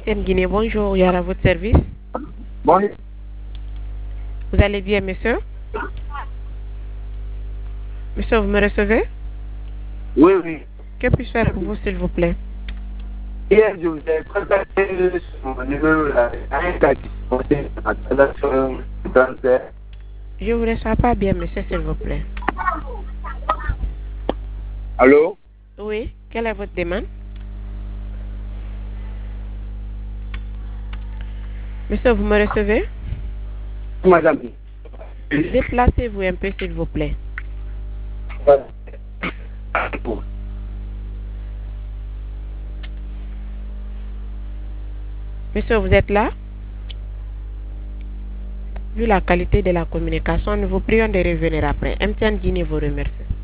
MTN Guinée, bonjour, il y a à votre service. Bonjour. Vous allez bien, monsieur? Monsieur, vous me recevez? Oui, oui. Que puis-je faire pour vous, s'il vous plaît? Hier, je vous ai contacté sur mon numéro là. Un cas qui se posait à la transaction transfert. Je vous reçois pas bien, monsieur, s'il vous plaît. Allô? Oui, quelle est votre demande? Monsieur, vous me recevez? Madame. Déplacez-vous un peu, s'il vous plaît. Monsieur, vous êtes là? Vu la qualité de la communication, nous vous prions de revenir après. MTN Guinée vous remercie.